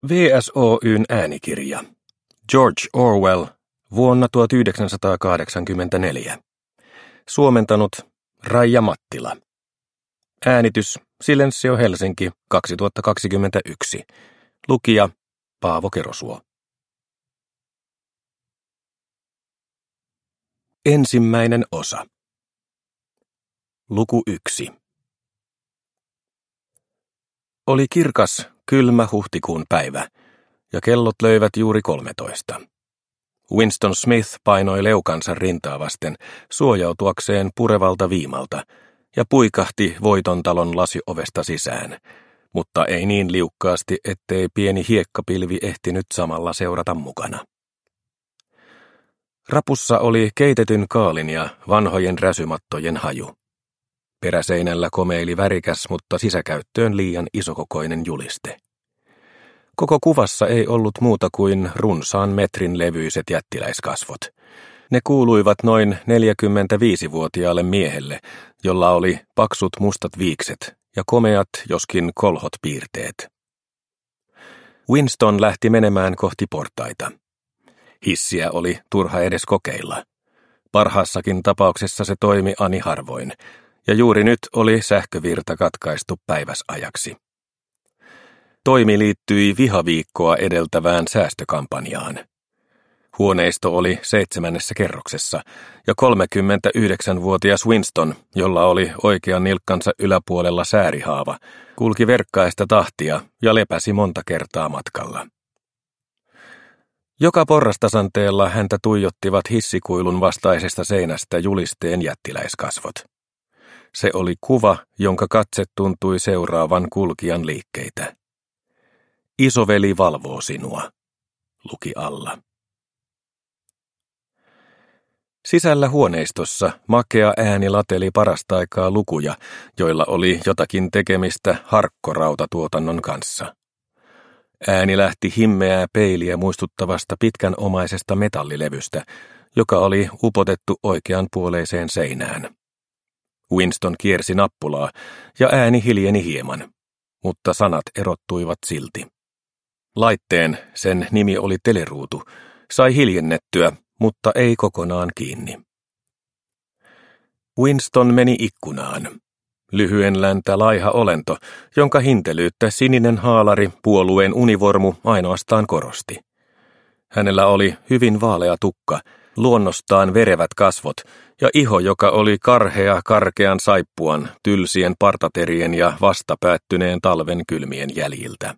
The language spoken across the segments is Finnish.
VSOY:n äänikirja. George Orwell, vuonna 1984. Suomentanut Raija Mattila. Äänitys Silensio Helsinki 2021. Lukija Paavo Kerosuo. Ensimmäinen osa. Luku 1. Oli kirkas, kylmä huhtikuun päivä, ja kellot löivät juuri 13. Winston Smith painoi leukansa rintaa vasten suojautuakseen purevalta viimalta ja puikahti Voitontalon lasiovesta sisään, mutta ei niin liukkaasti, ettei pieni hiekkapilvi ehtinyt samalla seurata mukana. Rapussa oli keitetyn kaalin ja vanhojen räsymattojen haju. Peräseinällä komeili värikäs, mutta sisäkäyttöön liian isokokoinen juliste. Koko kuvassa ei ollut muuta kuin runsaan metrin levyiset jättiläiskasvot. Ne kuuluivat noin 45-vuotiaalle miehelle, jolla oli paksut mustat viikset ja komeat, joskin kolhot piirteet. Winston lähti menemään kohti portaita. Hissiä oli turha edes kokeilla. Parhaassakin tapauksessa se toimi ani harvoin, ja juuri nyt oli sähkövirta katkaistu päiväsajaksi. Toimi liittyi vihaviikkoa edeltävään säästökampanjaan. Huoneisto oli 7. kerroksessa, ja 39-vuotias Winston, jolla oli oikean nilkkansa yläpuolella säärihaava, kulki verkkaista tahtia ja lepäsi monta kertaa matkalla. Joka porrastasanteella häntä tuijottivat hissikuilun vastaisesta seinästä julisteen jättiläiskasvot. Se oli kuva, jonka katse tuntui seuraavan kulkijan liikkeitä. Isoveli valvoo sinua, luki alla. Sisällä huoneistossa makea ääni lateli parasta aikaa lukuja, joilla oli jotakin tekemistä harkkorautatuotannon kanssa. Ääni lähti himmeää peiliä muistuttavasta pitkänomaisesta metallilevystä, joka oli upotettu oikeanpuoleiseen seinään. Winston kiersi nappulaa ja ääni hiljeni hieman, mutta sanat erottuivat silti. Laitteen, sen nimi oli teleruutu, sai hiljennettyä, mutta ei kokonaan kiinni. Winston meni ikkunaan. Lyhyen läntä laiha olento, jonka hintelyyttä sininen haalari puolueen univormu ainoastaan korosti. Hänellä oli hyvin vaalea tukka, luonnostaan verevät kasvot ja iho, joka oli karhea karkean saippuan, tylsien partaterien ja vastapäättyneen talven kylmien jäljiltä.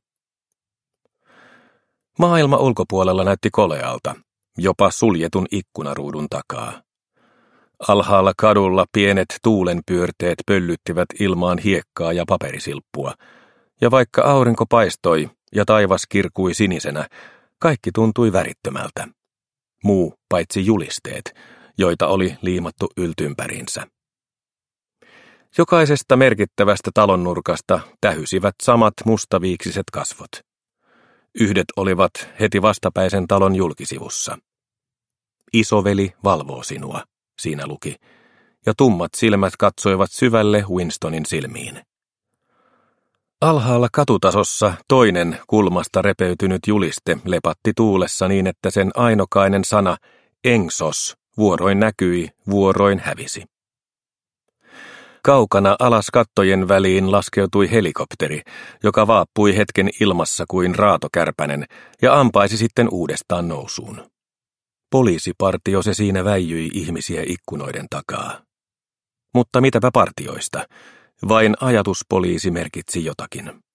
Maailma ulkopuolella näytti kolealta, jopa suljetun ikkunaruudun takaa. Alhaalla kadulla pienet tuulenpyörteet pöllyttivät ilmaan hiekkaa ja paperisilppua, ja vaikka aurinko paistoi ja taivas kirkui sinisenä, kaikki tuntui värittömältä. Muu paitsi julisteet, joita oli liimattu yltympäriinsä. Jokaisesta merkittävästä talonnurkasta tähysivät samat mustaviiksiset kasvot. Yhdet olivat heti vastapäisen talon julkisivussa. Isoveli valvoo sinua, siinä luki, ja tummat silmät katsoivat syvälle Winstonin silmiin. Alhaalla katutasossa toinen kulmasta repeytynyt juliste lepatti tuulessa niin, että sen ainokainen sana Engsos vuoroin näkyi, vuoroin hävisi. Kaukana alas kattojen väliin laskeutui helikopteri, joka vaappui hetken ilmassa kuin raatokärpänen ja ampaisi sitten uudestaan nousuun. Poliisipartio se siinä väijyi ihmisiä ikkunoiden takaa. Mutta mitäpä partioista? Vain ajatuspoliisi merkitsi jotakin.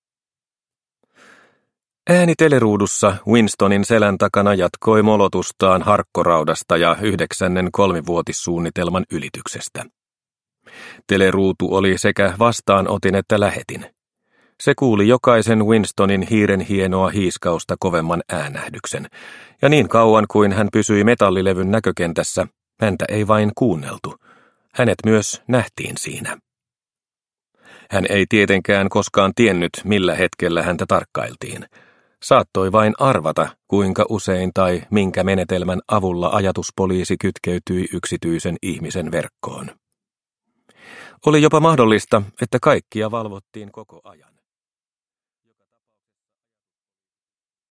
Ääni teleruudussa Winstonin selän takana jatkoi molotustaan harkkoraudasta ja 9. kolmivuotissuunnitelman ylityksestä. Teleruutu oli sekä vastaanotin että lähetin. Se kuuli jokaisen Winstonin hiiren hienoa hiiskausta kovemman äänähdyksen, ja niin kauan kuin hän pysyi metallilevyn näkökentässä, häntä ei vain kuunneltu. Hänet myös nähtiin siinä. Hän ei tietenkään koskaan tiennyt, millä hetkellä häntä tarkkailtiin. Saattoi vain arvata, kuinka usein tai minkä menetelmän avulla ajatuspoliisi kytkeytyi yksityisen ihmisen verkkoon. Oli jopa mahdollista, että kaikkia valvottiin koko ajan.